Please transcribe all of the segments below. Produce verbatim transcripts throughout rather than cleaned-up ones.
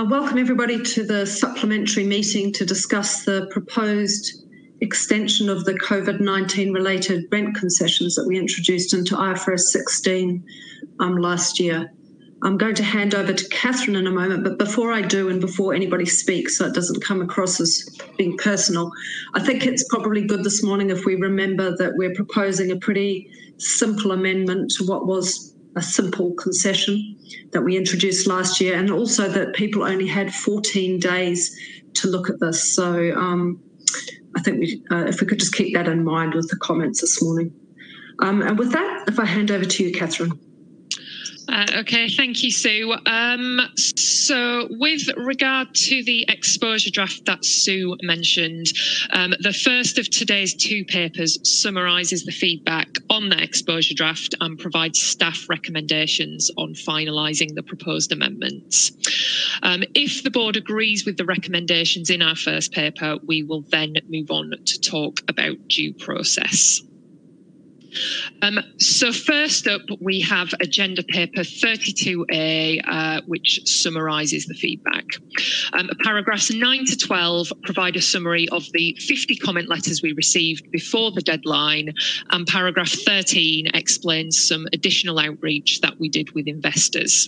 I welcome everybody to the supplementary meeting to discuss the proposed extension of the COVID nineteen related rent concessions that we introduced into I F R S sixteen um, last year. I'm going to hand over to Catherine in a moment, but before I do and before anybody speaks, so it doesn't come across as being personal, I think it's probably good this morning if we remember that we're proposing a pretty simple amendment to what was a simple concession that we introduced last year, and also that people only had fourteen days to look at this. So um, I think we, uh, if we could just keep that in mind with the comments this morning. Um, and with that, if I hand over to you, Catherine. Uh, okay, thank you, Sue. Um, so with regard to the exposure draft that Sue mentioned, um, the first of today's two papers summarises the feedback on the exposure draft and provides staff recommendations on finalising the proposed amendments. Um, if the board agrees with the recommendations in our first paper, we will then move on to talk about due process. Um, so first up, we have agenda paper thirty-two A, uh, which summarises the feedback. Um, paragraphs nine to twelve provide a summary of the fifty comment letters we received before the deadline, and paragraph thirteen explains some additional outreach that we did with investors.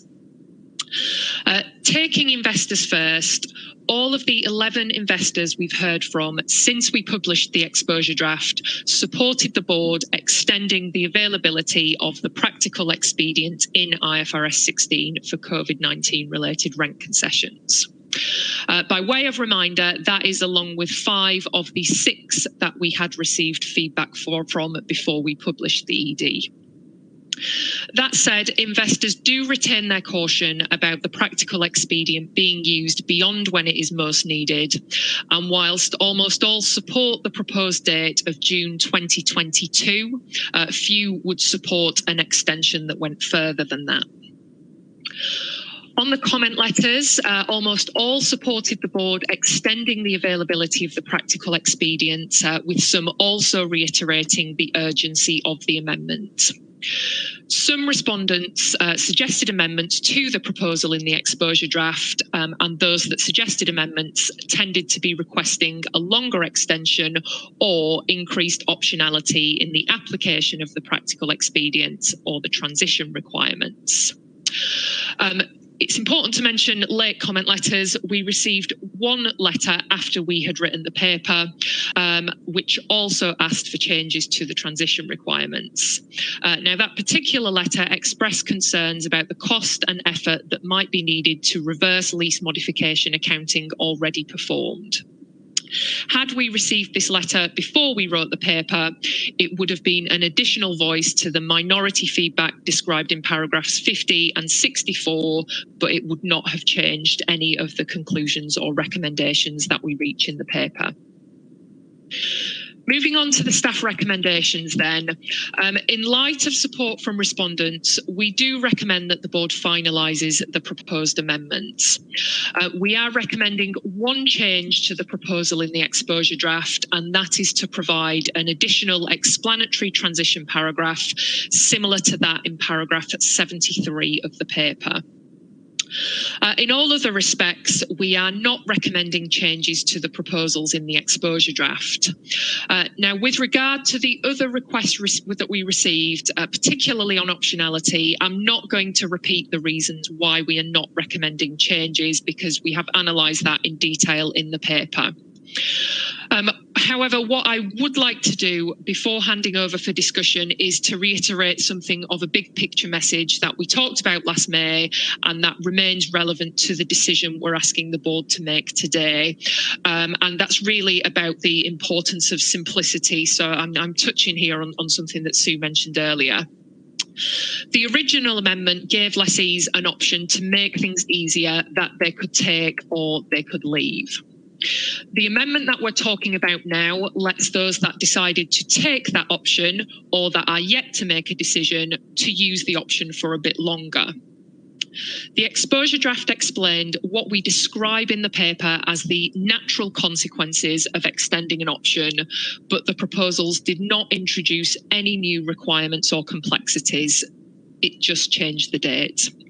Uh, taking investors first, all of the eleven investors we've heard from since we published the exposure draft supported the board extending the availability of the practical expedient in I F R S sixteen for COVID nineteen related rent concessions. Uh, by way of reminder, that is along with five of the six that we had received feedback for from before we published the E D. That said, investors do retain their caution about the practical expedient being used beyond when it is most needed. And whilst almost all support the proposed date of June twenty twenty-two, uh, few would support an extension that went further than that. On the comment letters, uh, almost all supported the board extending the availability of the practical expedient, uh, with some also reiterating the urgency of the amendment. Some respondents uh, suggested amendments to the proposal in the exposure draft, um, and those that suggested amendments tended to be requesting a longer extension or increased optionality in the application of the practical expedient or the transition requirements. Um, It's important to mention late comment letters. We received one letter after we had written the paper, um, which also asked for changes to the transition requirements. Uh, now, that particular letter expressed concerns about the cost and effort that might be needed to reverse lease modification accounting already performed. Had we received this letter before we wrote the paper, it would have been an additional voice to the minority feedback described in paragraphs fifty and sixty-four, but it would not have changed any of the conclusions or recommendations that we reach in the paper. Moving on to the staff recommendations then, um, in light of support from respondents, we do recommend that the board finalises the proposed amendments. Uh, we are recommending one change to the proposal in the exposure draft, and that is to provide an additional explanatory transition paragraph similar to that in paragraph seventy-three of the paper. Uh, in all other respects, we are not recommending changes to the proposals in the exposure draft. Uh, now, with regard to the other requests that we received, uh, particularly on optionality, I'm not going to repeat the reasons why we are not recommending changes because we have analysed that in detail in the paper. Um, however, what I would like to do before handing over for discussion is to reiterate something of a big picture message that we talked about last May and that remains relevant to the decision we're asking the board to make today. Um, and that's really about the importance of simplicity. So I'm, I'm touching here on, on something that Sue mentioned earlier. The original amendment gave lessees an option to make things easier that they could take or they could leave. The amendment that we're talking about now lets those that decided to take that option or that are yet to make a decision to use the option for a bit longer. The exposure draft explained what we describe in the paper as the natural consequences of extending an option, but the proposals did not introduce any new requirements or complexities. It just changed the date.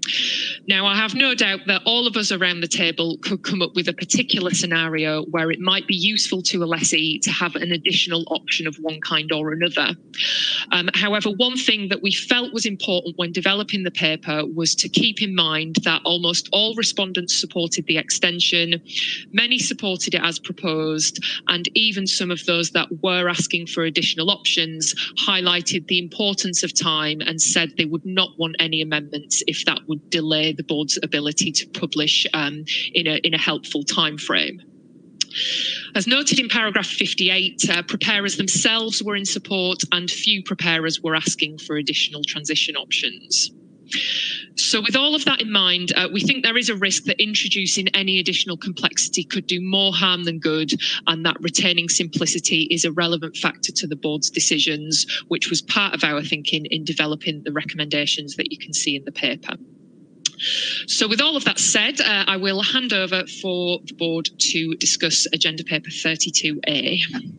Now, I have no doubt that all of us around the table could come up with a particular scenario where it might be useful to a lessee to have an additional option of one kind or another. Um, however, one thing that we felt was important when developing the paper was to keep in mind that almost all respondents supported the extension, many supported it as proposed, and even some of those that were asking for additional options highlighted the importance of time and said they would not want any amendments if that would delay the board's ability to publish um, in a in a helpful time frame. As noted in paragraph fifty-eight, uh, preparers themselves were in support and few preparers were asking for additional transition options. So with all of that in mind, uh, we think there is a risk that introducing any additional complexity could do more harm than good, and that retaining simplicity is a relevant factor to the board's decisions, which was part of our thinking in developing the recommendations that you can see in the paper. So with all of that said, uh, I will hand over for the board to discuss agenda paper thirty-two A.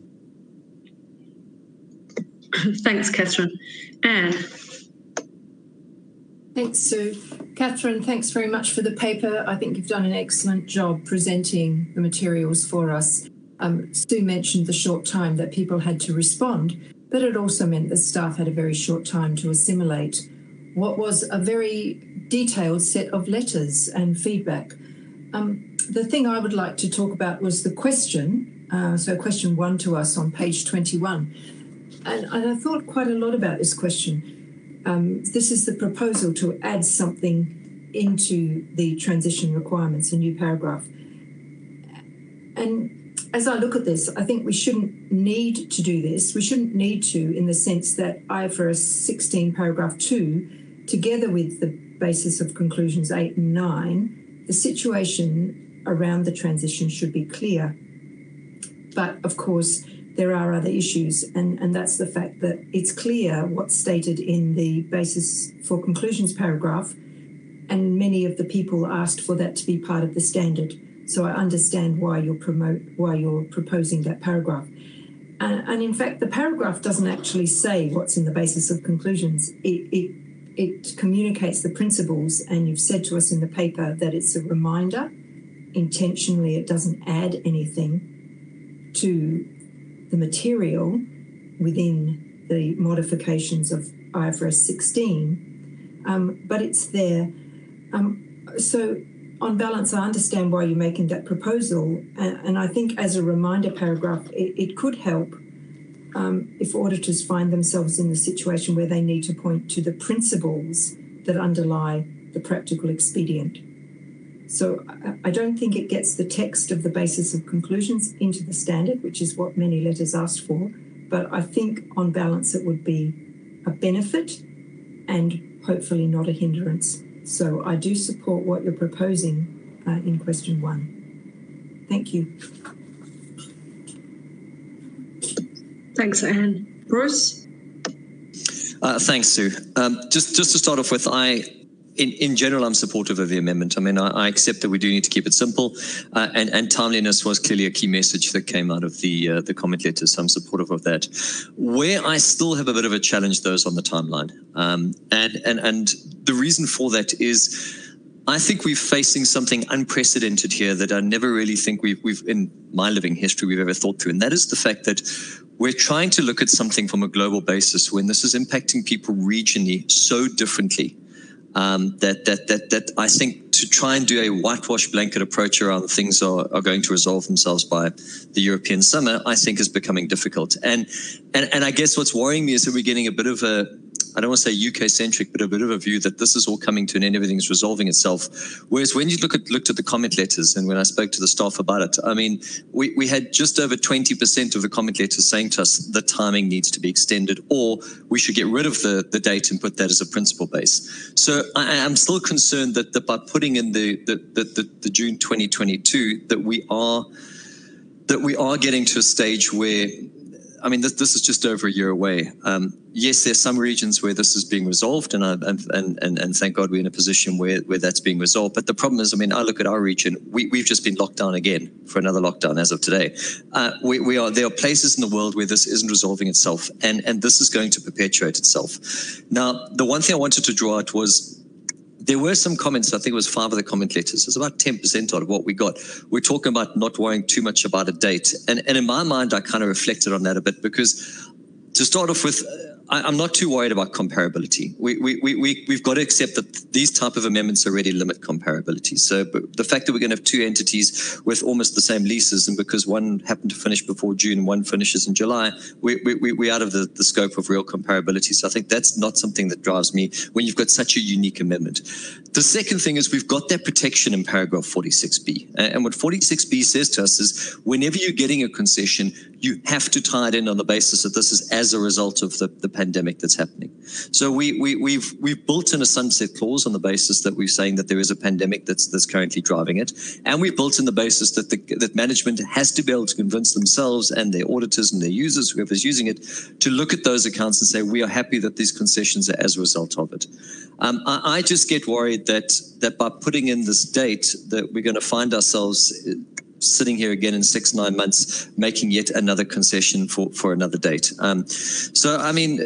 Thanks, Catherine. Anne. Thanks, Sue. Catherine, thanks very much for the paper. I think you've done an excellent job presenting the materials for us. Um, Sue mentioned the short time that people had to respond, but it also meant that staff had a very short time to assimilate what was a very detailed set of letters and feedback. Um, the thing I would like to talk about was the question, uh, so question one to us on page twenty-one. And, and I thought quite a lot about this question. Um, this is the proposal to add something into the transition requirements, a new paragraph. And as I look at this, I think we shouldn't need to do this. We shouldn't need to, in the sense that I F R S sixteen paragraph two, together with the basis of conclusions eight and nine, the situation around the transition should be clear. But of course, there are other issues, and, and that's the fact that it's clear what's stated in the basis for conclusions paragraph, and many of the people asked for that to be part of the standard. So I understand why you're promote why you're proposing that paragraph. And, and in fact, the paragraph doesn't actually say what's in the basis of conclusions. It, it It communicates the principles, and you've said to us in the paper that it's a reminder. Intentionally, it doesn't add anything to the material within the modifications of I F R S sixteen, um, but it's there. Um, so on balance, I understand why you're making that proposal, and, and I think as a reminder paragraph, it, it could help Um, if auditors find themselves in the situation where they need to point to the principles that underlie the practical expedient. So I, I don't think it gets the text of the basis of conclusions into the standard, which is what many letters asked for, but I think on balance it would be a benefit and hopefully not a hindrance. So I do support what you're proposing uh, in question one. Thank you. Thanks, Anne. Bruce? Uh, thanks, Sue. Um, just, just to start off with, I, in, in general, I'm supportive of the amendment. I mean, I, I accept that we do need to keep it simple, uh, and, and timeliness was clearly a key message that came out of the, uh, the comment letter, so I'm supportive of that. Where I still have a bit of a challenge, though, is on the timeline. Um, and, and, and the reason for that is I think we're facing something unprecedented here that I never really think we've, we've, in my living history, we've ever thought through. And that is the fact that we're trying to look at something from a global basis when this is impacting people regionally so differently, um, that, that, that, that I think to try and do a whitewash blanket approach around things are, are going to resolve themselves by the European summer, I think is becoming difficult. And, and, and I guess what's worrying me is that we're getting a bit of a, I don't want to say U K-centric, but a bit of a view that this is all coming to an end, everything's resolving itself. Whereas when you look at looked at the comment letters, and when I spoke to the staff about it, I mean, we, we had just over twenty percent of the comment letters saying to us the timing needs to be extended, or we should get rid of the, the date and put that as a principal base. So I, I'm still concerned that, that by putting in the, the, the, the, the June twenty twenty-two, that we are that we are getting to a stage where, I mean, this, this is just over a year away. Um, yes, there's some regions where this is being resolved, and, I, and, and, and thank God we're in a position where, where that's being resolved. But the problem is, I mean, I look at our region, we, we've just been locked down again for another lockdown as of today. Uh, we, we are, there are places in the world where this isn't resolving itself, and, and this is going to perpetuate itself. Now, the one thing I wanted to draw out was there were some comments. I think it was five of the comment letters. It's about ten percent of what we got. We're talking about not worrying too much about a date. And, and in my mind, I kind of reflected on that a bit, because to start off with, I, I'm not too worried about comparability. We, we, we, we, we've got to accept that these type of amendments already limit comparability. So but the fact that we're going to have two entities with almost the same leases, and because one happened to finish before June and one finishes in July, we, we, we're out of the, the scope of real comparability. So I think that's not something that drives me when you've got such a unique amendment. The second thing is we've got that protection in paragraph forty-six B. And what forty-six B says to us is whenever you're getting a concession, you have to tie it in on the basis that this is as a result of the, the pandemic that's happening. So we, we, we've we've built in a sunset clause on the basis that we're saying that there is a pandemic that's that's currently driving it, and we've built in the basis that the, that management has to be able to convince themselves and their auditors and their users, whoever's using it, to look at those accounts and say we are happy that these concessions are as a result of it. Um, I, I just get worried that that by putting in this date that we're going to find ourselves sitting here again in six, nine months, making yet another concession for, for another date. Um, so, I mean,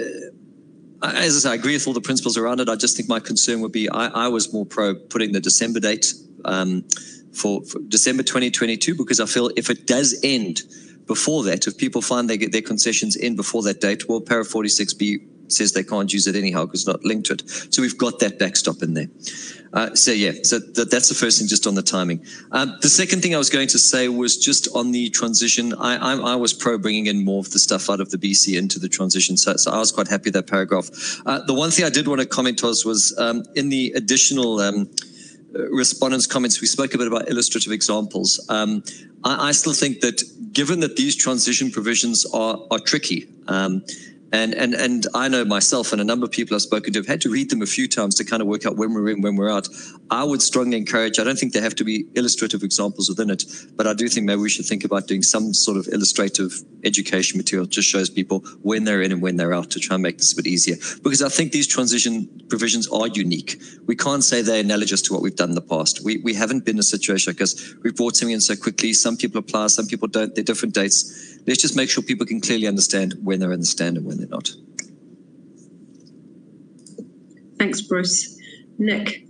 as I say, I agree with all the principles around it. I just think my concern would be, I, I was more pro putting the December date um, for, for December twenty twenty-two, because I feel if it does end before that, if people find they get their concessions in before that date, well, para forty-six B says they can't use it anyhow because it's not linked to it. So we've got that backstop in there. Uh, so yeah, so th that's the first thing, just on the timing. Um, the second thing I was going to say was just on the transition. I, I, I was pro bringing in more of the stuff out of the B C into the transition, so, so I was quite happy with that paragraph. Uh, the one thing I did want to comment was, was um, in the additional um, respondents' comments, we spoke a bit about illustrative examples. Um, I, I still think that given that these transition provisions are, are tricky, um, And, and, and I know myself and a number of people I've spoken to have had to read them a few times to kind of work out when we're in, when we're out. I would strongly encourage, I don't think there have to be illustrative examples within it, but I do think maybe we should think about doing some sort of illustrative education material that just shows people when they're in and when they're out to try and make this a bit easier. Because I think these transition provisions are unique. We can't say they're analogous to what we've done in the past. We, we haven't been in a situation like this. We've brought something in so quickly. Some people apply, some people don't. They're different dates. Let's just make sure people can clearly understand when they're in the stand and when they're not. Thanks, Bruce. Nick.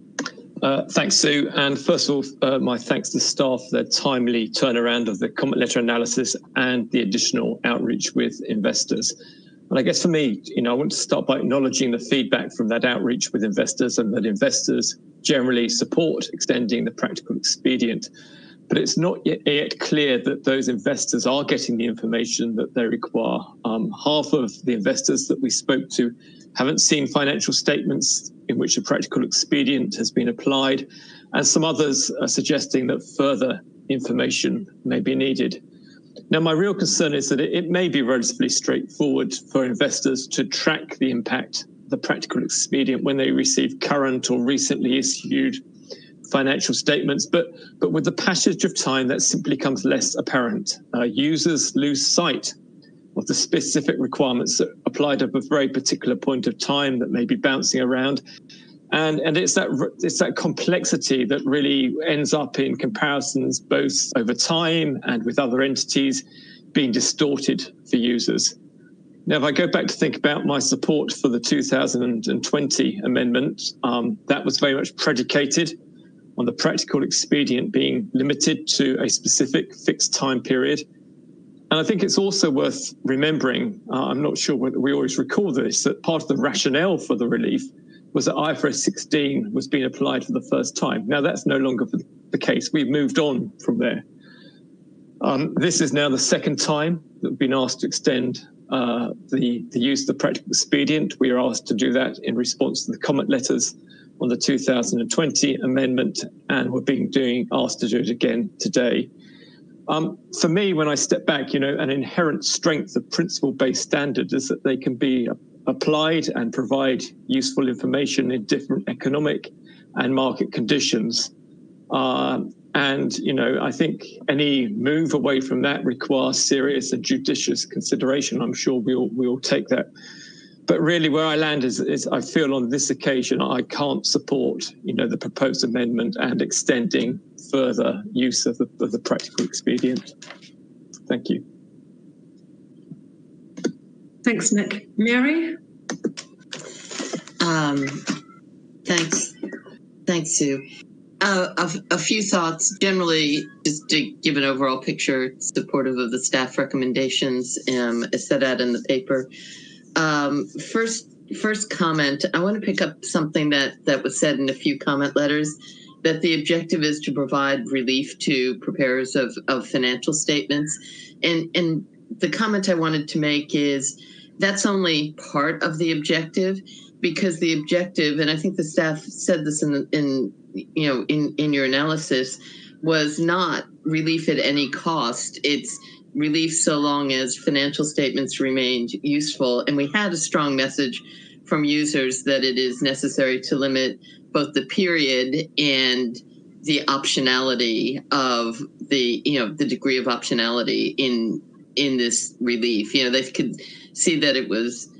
Uh, thanks, Sue. And first of all, uh, my thanks to staff for their timely turnaround of the comment letter analysis and the additional outreach with investors. And I guess for me, you know, I want to start by acknowledging the feedback from that outreach with investors, and that investors generally support extending the practical expedient. But it's not yet, yet clear that those investors are getting the information that they require. Um, half of the investors that we spoke to haven't seen financial statements in which a practical expedient has been applied, and some others are suggesting that further information may be needed. Now, my real concern is that it, it may be relatively straightforward for investors to track the impact of the practical expedient when they receive current or recently issued financial statements, but but with the passage of time, that simply becomes less apparent. Uh, users lose sight of the specific requirements that applied at a very particular point of time that may be bouncing around, and and it's that it's that complexity that really ends up in comparisons both over time and with other entities being distorted for users. Now, if I go back to think about my support for the two thousand twenty amendment, um, that was very much predicated on the practical expedient being limited to a specific fixed time period. And I think it's also worth remembering, uh, I'm not sure whether we always recall this, that part of the rationale for the relief was that I F R S sixteen was being applied for the first time. Now, that's no longer the case. We've moved on from there. Um, this is now the second time that we've been asked to extend uh, the, the use of the practical expedient. We are asked to do that in response to the comment letters on the two thousand twenty amendment, and we're being doing asked to do it again today. Um, for me, when I step back, you know, an inherent strength of principle-based standards is that they can be applied and provide useful information in different economic and market conditions. Uh, and, you know, I think any move away from that requires serious and judicious consideration. I'm sure we'll, we'll take that. But really, where I land is, is I feel on this occasion I can't support, you know, the proposed amendment and extending further use of the, of the practical expedient. Thank you. Thanks, Nick. Mary? Um, thanks. thanks, Sue. Uh, a, a few thoughts. Generally, just to give an overall picture, supportive of the staff recommendations um, as set out in the paper. Um, first, first comment, I want to pick up something that, that was said in a few comment letters, that the objective is to provide relief to preparers of, of financial statements. And, and the comment I wanted to make is that's only part of the objective, because the objective, and I think the staff said this in, in you know, in, in your analysis, was not relief at any cost. It's relief so long as financial statements remained useful. And we had a strong message from users that it is necessary to limit both the period and the optionality of the, you know, the degree of optionality in in this relief. You know, they could see that it was,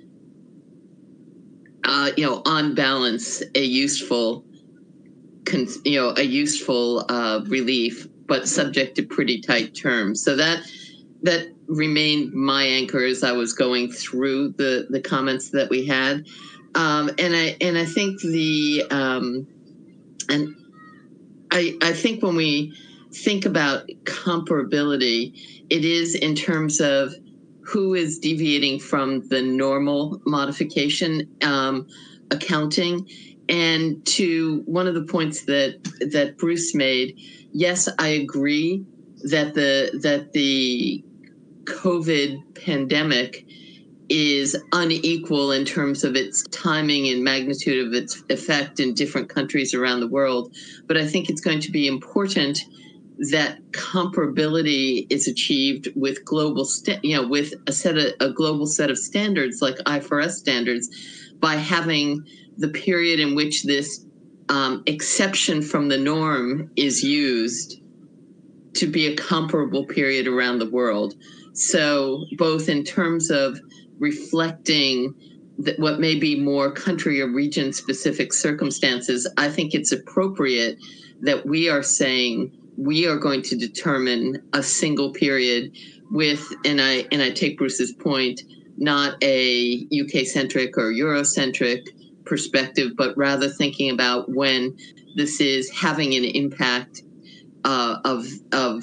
uh, you know, on balance, a useful, you know, a useful uh, relief, but subject to pretty tight terms. So that that remained my anchor as I was going through the the comments that we had, um, and I and I think the um, and I I think when we think about comparability, it is in terms of who is deviating from the normal modification um, accounting. And to one of the points that that Bruce made, yes, I agree that the that the COVID pandemic is unequal in terms of its timing and magnitude of its effect in different countries around the world. But I think it's going to be important that comparability is achieved with global, sta- you know, with a set of a global set of standards like I F R S standards, by having the period in which this um, exception from the norm is used to be a comparable period around the world. So both in terms of reflecting that what may be more country or region specific circumstances, I think it's appropriate that we are saying we are going to determine a single period with, and I and I take Bruce's point, not a U K centric or Eurocentric perspective, but rather thinking about when this is having an impact uh, of of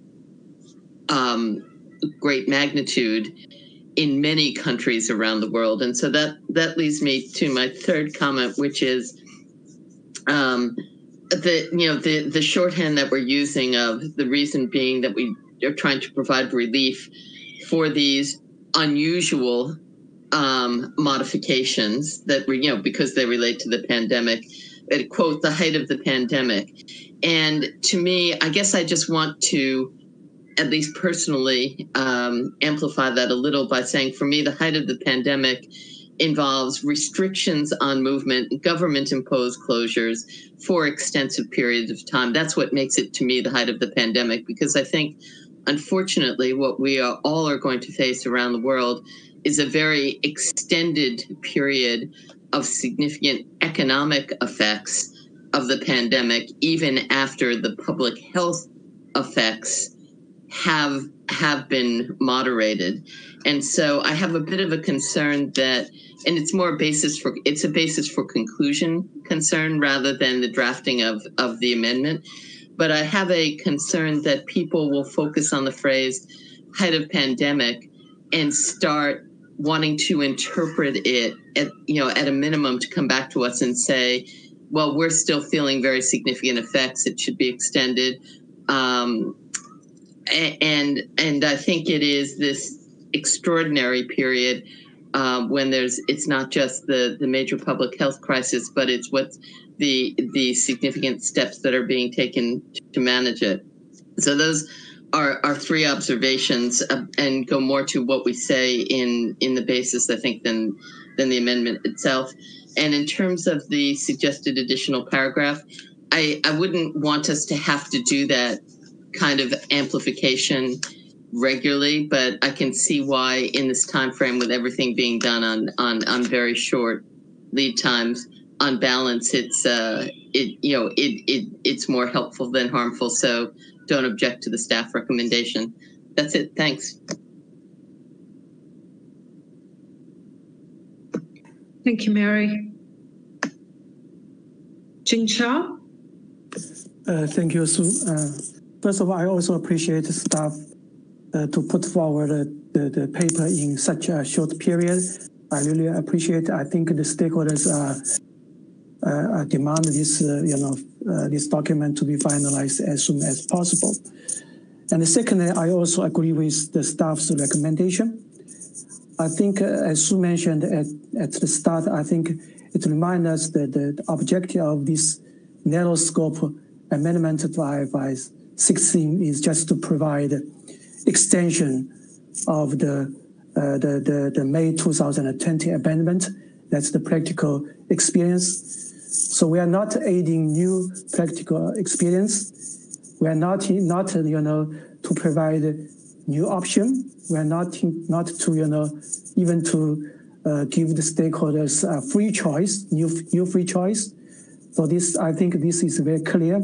um, great magnitude in many countries around the world. And so that that leads me to my third comment, which is um, the you know the the shorthand that we're using of the reason being that we are trying to provide relief for these unusual um, modifications that were, you know, because they relate to the pandemic, at, quote, the height of the pandemic. And to me, I guess I just want to, at least personally, um, amplify that a little by saying, for me, the height of the pandemic involves restrictions on movement, government-imposed closures for extensive periods of time. That's what makes it, to me, the height of the pandemic, because I think, unfortunately, what we are all are going to face around the world is a very extended period of significant economic effects of the pandemic, even after the public health effects have have been moderated. And so I have a bit of a concern that, and it's more a basis for, it's a basis for conclusion concern rather than the drafting of, of the amendment. But I have a concern that people will focus on the phrase height of pandemic and start wanting to interpret it at, you know, at a minimum to come back to us and say, well, we're still feeling very significant effects. It should be extended. Um, and, and I think it is this extraordinary period um, when there's, it's not just the, the major public health crisis, but it's what's the, the significant steps that are being taken to manage it. So those are, are three observations uh, and go more to what we say in, in the basis, I think, than, than the amendment itself. And in terms of the suggested additional paragraph, I, I wouldn't want us to have to do that kind of amplification regularly, but I can see why in this time frame, with everything being done on, on, on very short lead times, on balance, it's uh, it you know it it it's more helpful than harmful. So don't object to the staff recommendation. That's it. Thanks. Thank you, Mary. Jing Chao? Uh, thank you, Sue. Uh, first of all, I also appreciate the staff uh, to put forward uh, the, the paper in such a short period. I really appreciate it. I think the stakeholders uh, uh, demand this, uh, you know, uh, this document to be finalized as soon as possible. And secondly, I also agree with the staff's recommendation. I think, uh, as Sue mentioned at, at the start, I think it reminds us that the objective of this narrow scope amendment to I F R S sixteen is just to provide extension of the, uh, the, the, the May two thousand twenty amendment. That's the practical experience. So we are not adding new practical experience. We are not, not you know, to provide new option. We are not, not to, you know, even to uh, give the stakeholders a free choice, new, new free choice. So this, I think this is very clear.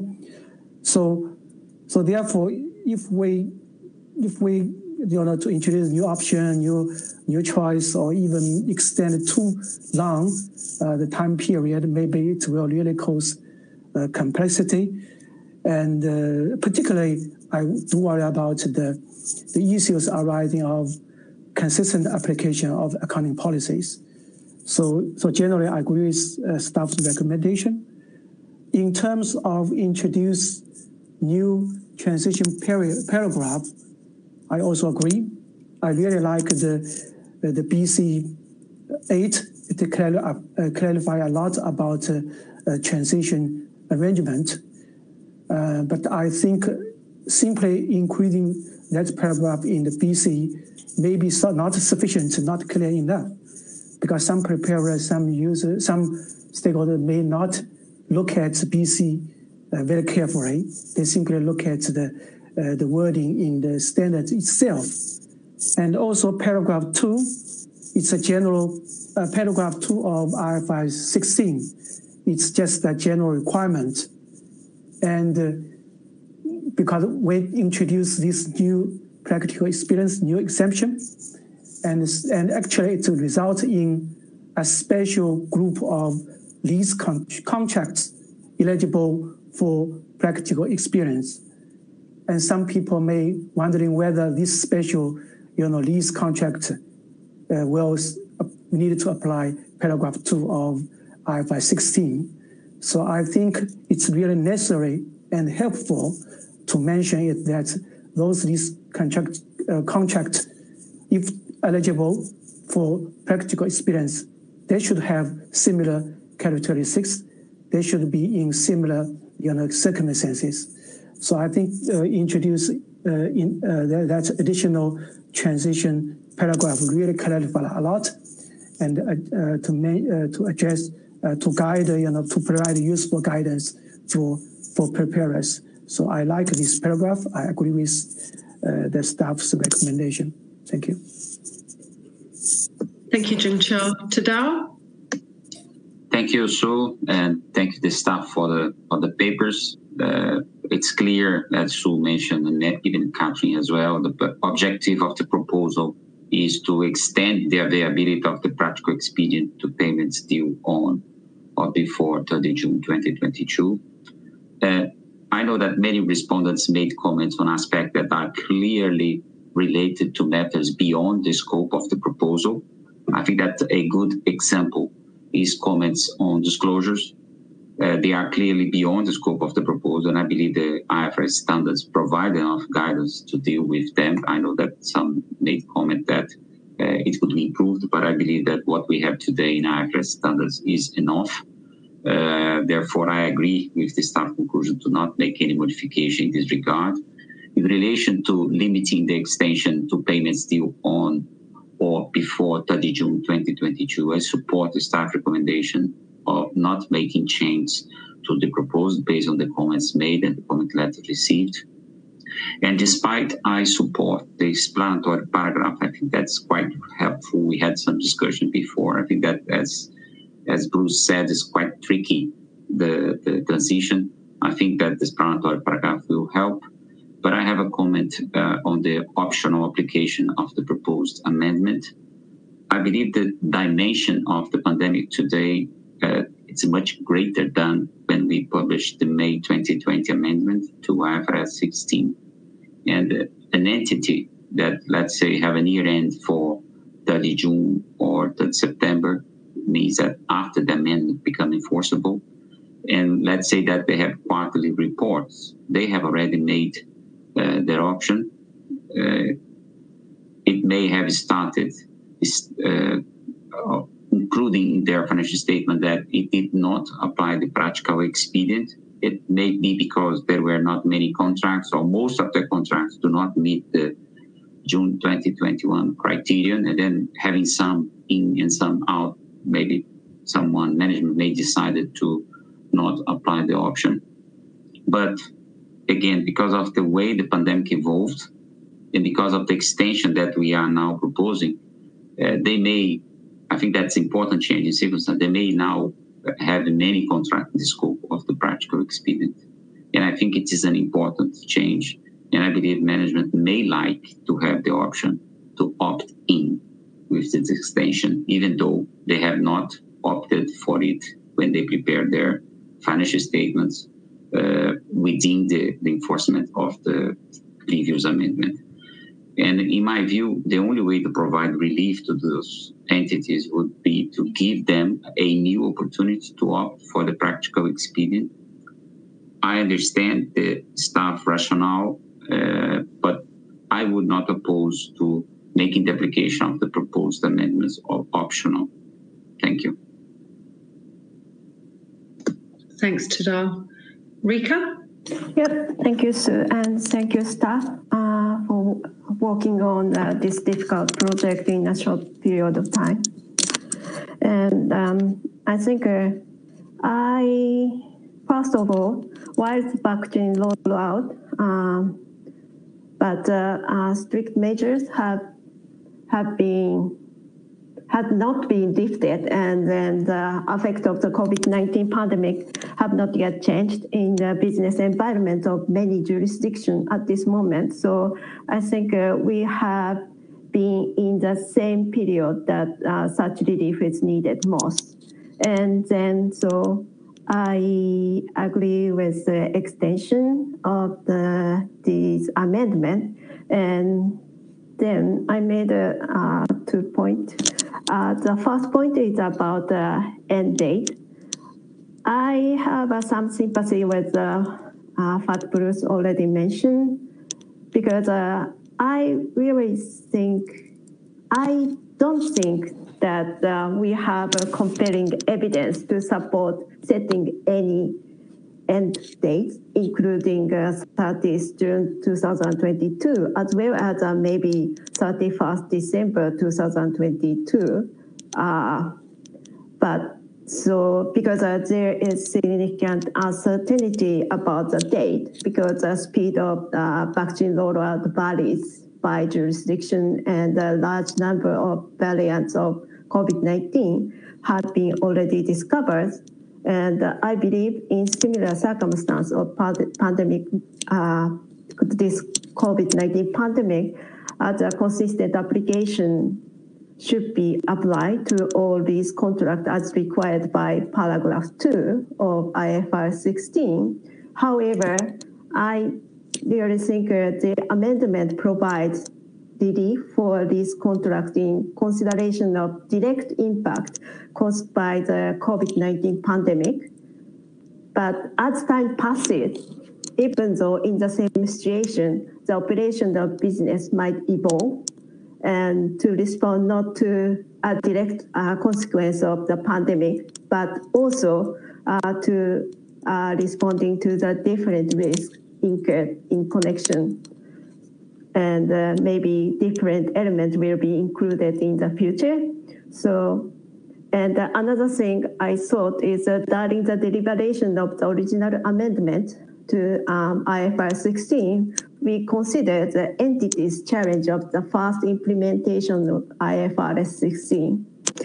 So, so therefore, if we, if we, you know, to introduce new option, new, new choice, or even extend too long uh, the time period, maybe it will really cause uh, complexity. And uh, particularly, I do worry about the, the issues arising of consistent application of accounting policies. So, so generally, I agree with uh, staff's recommendation. In terms of introduce new transition period paragraph, I also agree. I really like the the, the B C eight. It clar uh, clarify a lot about uh, uh, transition arrangement. Uh, but I think simply including that paragraph in the B C may be so not sufficient, not clear enough, because some preparers, some users, some stakeholders may not look at B C uh, very carefully. They simply look at the uh, the wording in the standard itself. And also paragraph two, it's a general, uh, paragraph two of I F R S sixteen. It's just a general requirement. And uh, because we introduce this new practical experience, new exemption, and, and actually it will result in a special group of lease con contracts eligible for practical experience. And some people may wondering whether this special, you know, lease contract uh, will uh, need to apply paragraph two of I F R S sixteen. So I think it's really necessary and helpful to mention it that those lease contract, uh, contract, if eligible for practical experience, they should have similar characteristics. They should be in similar, you know, circumstances. So I think uh, introduce uh, in uh, that, that additional transition paragraph really clarify a lot, and uh, uh, to make uh, to address uh, to guide, you know, to provide useful guidance for for preparers. So I like this paragraph. I agree with uh, the staff's recommendation. Thank you. Thank you, Jing Chao. Tadao? Thank you, Sue, and thank you the staff for the for the papers. Uh, it's clear, as Sue mentioned, and even Catherine as well, the objective of the proposal is to extend the availability of the practical expedient to payments due on or before thirty June twenty twenty-two. Uh, I know that many respondents made comments on aspects that are clearly related to matters beyond the scope of the proposal. I think that a good example is comments on disclosures. Uh, they are clearly beyond the scope of the proposal, and I believe the I F R S standards provide enough guidance to deal with them. I know that some made comment that uh, it could be improved, but I believe that what we have today in I F R S standards is enough. Uh, therefore, I agree with the staff conclusion to not make any modification in this regard. In relation to limiting the extension to payments due on or before thirty June twenty twenty-two, I support the staff recommendation of not making changes to the proposed based on the comments made and the comment letter received. And despite I support the explanatory paragraph, I think that's quite helpful. We had some discussion before. I think that, as as Bruce said, is quite tricky, the, the transition. I think that the explanatory paragraph will help. But I have a comment uh, on the optional application of the proposed amendment. I believe the dimension of the pandemic today uh, it's much greater than when we published the May twenty twenty amendment to I F R S sixteen. And uh, an entity that, let's say, have an year end for thirty June or thirty September means that after the amendment become enforceable, and let's say that they have quarterly reports, they have already made uh, their option. Uh, it may have started, uh, including in their financial statement, that it did not apply the practical expedient. It may be because there were not many contracts, or most of the contracts do not meet the June twenty twenty-one criterion, and then having some in and some out, maybe someone, management may decided to not apply the option. But again, because of the way the pandemic evolved, and because of the extension that we are now proposing, uh, they may, I think that's important change in circumstance, they may now have many contracts in the scope of the practical expedient. And I think it is an important change. And I believe management may like to have the option to opt in with this extension, even though they have not opted for it when they prepare their financial statements uh, within the, the enforcement of the previous amendment. And in my view, the only way to provide relief to those entities would be to give them a new opportunity to opt for the practical expedient. I understand the staff rationale, uh, but I would not oppose to making the application of the proposed amendments optional. Thank you. Thanks, Tadao. Rika? Yep, thank you, Sue, and thank you, staff, uh, for working on uh, this difficult project in a short period of time. And um, I think uh, I, first of all, while the vaccine rolled out, um, but uh, uh, strict measures have have been had not been lifted, and then the effect of the COVID nineteen pandemic have not yet changed in the business environment of many jurisdictions at this moment. So I think uh, we have been in the same period that uh, such relief is needed most. And then so I agree with the extension of the this amendment. And then I made a uh, two points. Uh, the first point is about the end date. I have uh, some sympathy with uh, uh, what Bruce already mentioned, because uh, I really think, I don't think that uh, we have uh, compelling evidence to support setting any end dates, including uh, thirtieth June two thousand twenty-two, as well as uh, maybe thirty-first December two thousand twenty-two. Uh, but so, because uh, there is significant uncertainty about the date, because the speed of the vaccine rollout varies by jurisdiction, and a large number of variants of COVID nineteen have been already discovered. And uh, I believe in similar circumstance of pandemic, uh, this COVID nineteen pandemic, as a consistent application should be applied to all these contracts as required by paragraph two of I F R S sixteen. However, I really think uh, the amendment provides relief for these contracts in consideration of direct impact caused by the COVID nineteen pandemic. But as time passes, even though in the same situation, the operation of business might evolve, and to respond not to a direct uh, consequence of the pandemic, but also uh, to uh, responding to the different risks incurred in connection. And uh, maybe different elements will be included in the future. So, and uh, another thing I thought is that during the deliberation of the original amendment to um, I F R S sixteen, we considered the entity's challenge of the first implementation of I F R S sixteen.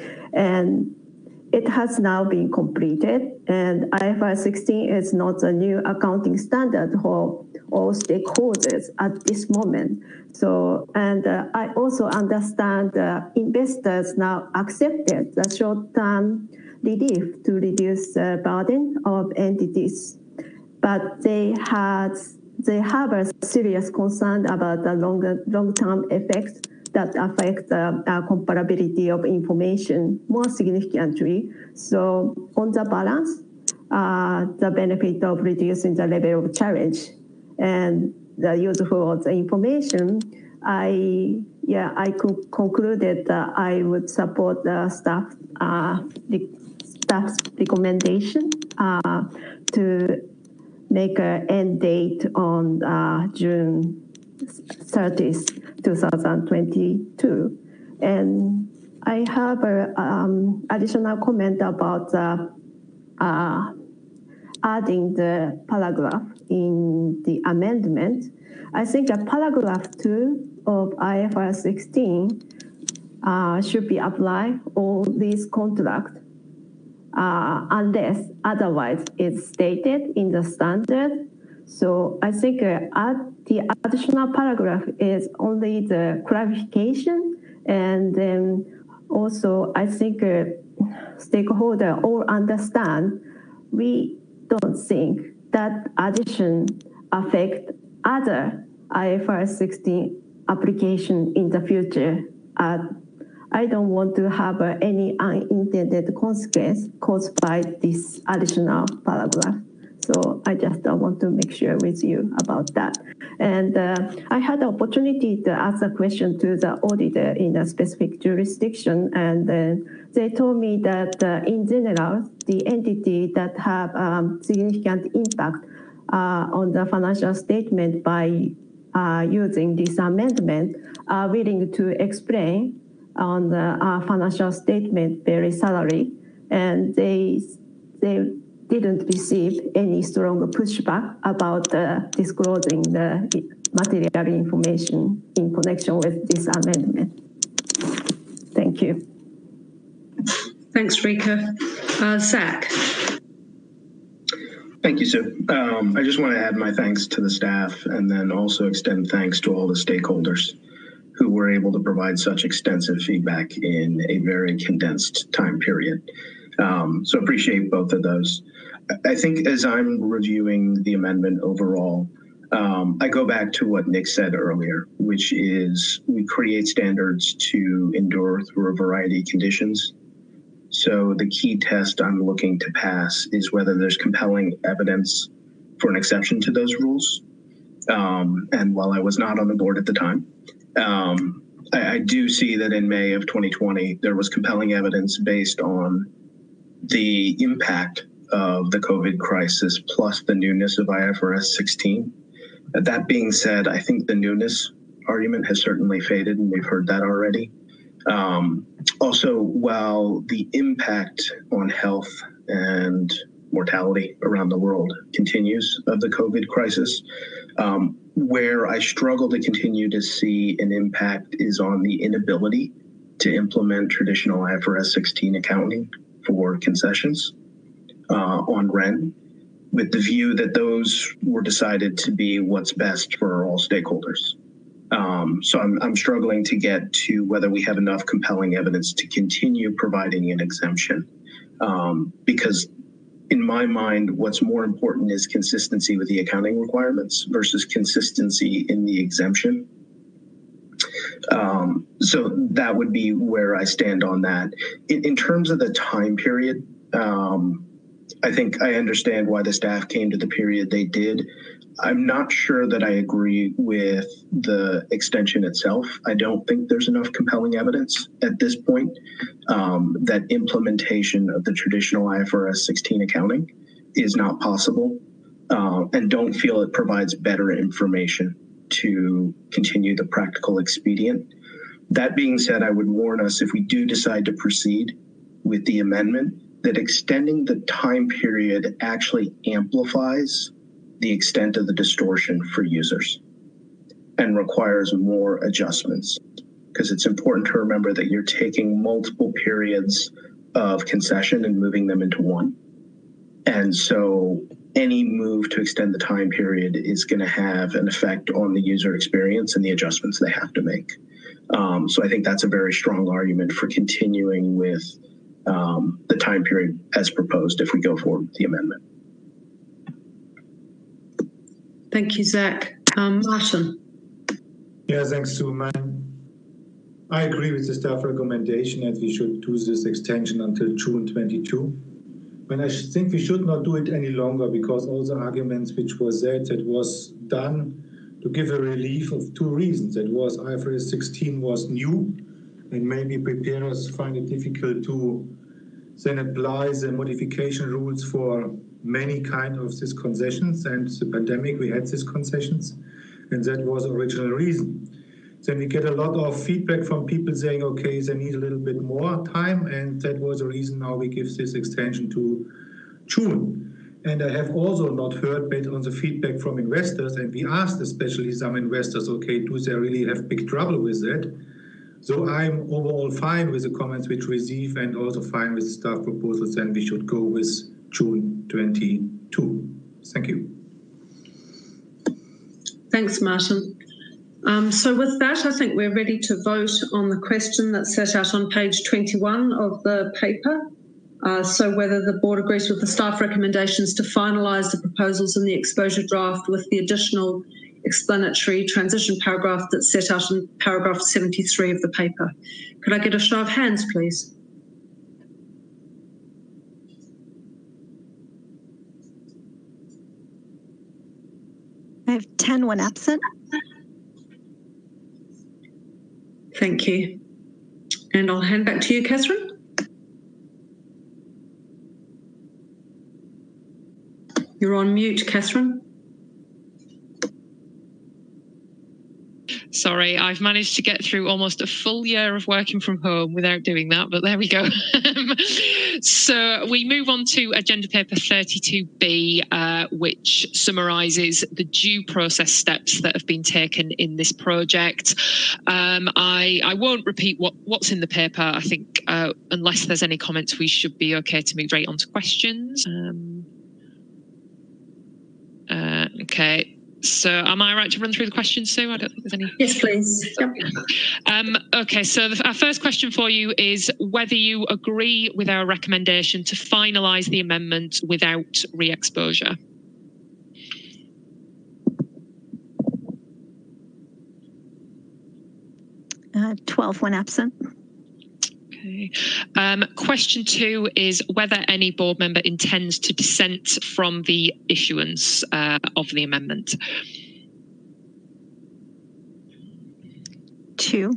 And it has now been completed, and I F R S sixteen is not a new accounting standard for all stakeholders at this moment. So, and uh, I also understand uh, investors now accepted the short-term relief to reduce the burden of entities, but they had they have a serious concern about the longer long-term effects that affect the uh, comparability of information more significantly. So on the balance, uh, the benefit of reducing the level of challenge and the useful of the information, I yeah I could concluded that I would support the staff uh, the staff's recommendation uh, to make an end date on uh, June thirtieth, two thousand twenty-two. And I have an um, additional comment about uh, uh, adding the paragraph in the amendment. I think that paragraph two of I F R S sixteen uh, should be applied all these contracts uh, unless otherwise it's stated in the standard. So I think uh, add the additional paragraph is only the clarification, and then also I think uh, stakeholder all understand we don't think that addition affect other I F R S sixteen application in the future. Uh, I don't want to have uh, any unintended consequence caused by this additional paragraph. So I just uh, want to make sure with you about that. And uh, I had the opportunity to ask a question to the auditor in a specific jurisdiction, and uh, they told me that uh, in general, the entity that have um, significant impact uh, on the financial statement by uh, using this amendment are willing to explain on the uh, financial statement very thoroughly, and they they didn't receive any strong pushback about uh, disclosing the material information in connection with this amendment. Thank you. Thanks, Rika. Uh, Zach. Thank you, Sue. Um, I just want to add my thanks to the staff and then also extend thanks to all the stakeholders who were able to provide such extensive feedback in a very condensed time period. Um, so appreciate both of those. I think as I'm reviewing the amendment overall, um, I go back to what Nick said earlier, which is we create standards to endure through a variety of conditions. So the key test I'm looking to pass is whether there's compelling evidence for an exception to those rules. Um, and while I was not on the board at the time, um, I, I do see that in May of twenty twenty, there was compelling evidence based on the impact of the COVID crisis plus the newness of I F R S sixteen. That being said, I think the newness argument has certainly faded, and we've heard that already. Um, also, while the impact on health and mortality around the world continues of the COVID crisis, um, where I struggle to continue to see an impact is on the inability to implement traditional I F R S sixteen accounting for concessions uh, on rent, with the view that those were decided to be what's best for all stakeholders. Um, so I'm, I'm struggling to get to whether we have enough compelling evidence to continue providing an exemption, um, because in my mind, what's more important is consistency with the accounting requirements versus consistency in the exemption. Um, so that would be where I stand on that. In, in terms of the time period, um, I think I understand why the staff came to the period they did. I'm not sure that I agree with the extension itself. I don't think there's enough compelling evidence at this point um, that implementation of the traditional I F R S sixteen accounting is not possible, uh, and don't feel it provides better information to continue the practical expedient. That being said, I would warn us if we do decide to proceed with the amendment that extending the time period actually amplifies the extent of the distortion for users and requires more adjustments, because it's important to remember that you're taking multiple periods of concession and moving them into one. And so any move to extend the time period is going to have an effect on the user experience and the adjustments they have to make. Um, so I think that's a very strong argument for continuing with um, the time period as proposed if we go forward with the amendment. Thank you, Zach. Um, Martin. Yeah, thanks, Sue. I agree with the staff recommendation that we should do this extension until June twenty-two. And I think we should not do it any longer because all the arguments which were said, that was done to give a relief of two reasons. That was I F R S sixteen was new, and maybe preparers find it difficult to then apply the modification rules for many kind of these concessions, and the pandemic we had these concessions, and that was the original reason. Then we get a lot of feedback from people saying, okay, they need a little bit more time, and that was the reason now we give this extension to June. And I have also not heard based on the feedback from investors, and we asked especially some investors, okay, do they really have big trouble with that? So I'm overall fine with the comments which we receive, and also fine with the staff proposals, and we should go with June twenty-two. Thank you. Thanks, Martin. Um, so with that, I think we're ready to vote on the question that's set out on page twenty-one of the paper. Uh, so whether the board agrees with the staff recommendations to finalise the proposals in the exposure draft with the additional explanatory transition paragraph that's set out in paragraph seventy-three of the paper. Could I get a show of hands, please? I have ten, one absent. Thank you. And I'll hand back to you, Catherine. You're on mute, Catherine. Sorry, I've managed to get through almost a full year of working from home without doing that, but there we go. So we move on to agenda paper thirty-two B, uh, which summarises the due process steps that have been taken in this project. Um, I, I won't repeat what, what's in the paper. I think uh, unless there's any comments, we should be okay to move right on to questions. Um, uh, okay. So am I right to run through the questions, Sue? I don't think there's any. Yes, please. Yep. Um, okay, so the, our first question for you is whether you agree with our recommendation to finalise the amendment without re-exposure. Uh, twelve, one absent. Okay. Um, question two is whether any board member intends to dissent from the issuance uh, of the amendment. Two.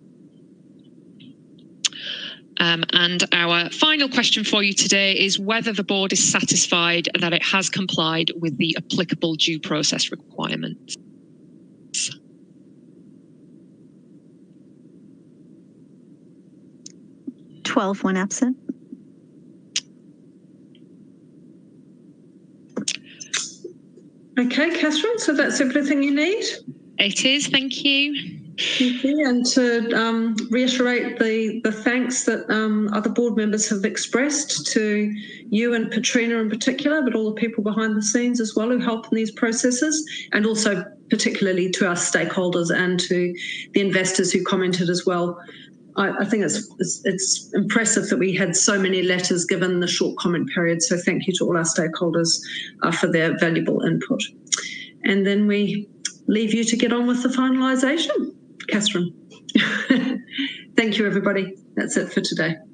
Um, and our final question for you today is whether the board is satisfied that it has complied with the applicable due process requirements. twelve, one absent. Okay, Catherine, so that's everything you need? It is, thank you. Thank you, and to um, reiterate the, the thanks that um, other board members have expressed to you and Petrina in particular, but all the people behind the scenes as well who help in these processes, and also particularly to our stakeholders and to the investors who commented as well. I, I think it's, it's it's impressive that we had so many letters given the short comment period, so thank you to all our stakeholders uh, for their valuable input. And then we leave you to get on with the finalisation. Catherine. Thank you, everybody. That's it for today.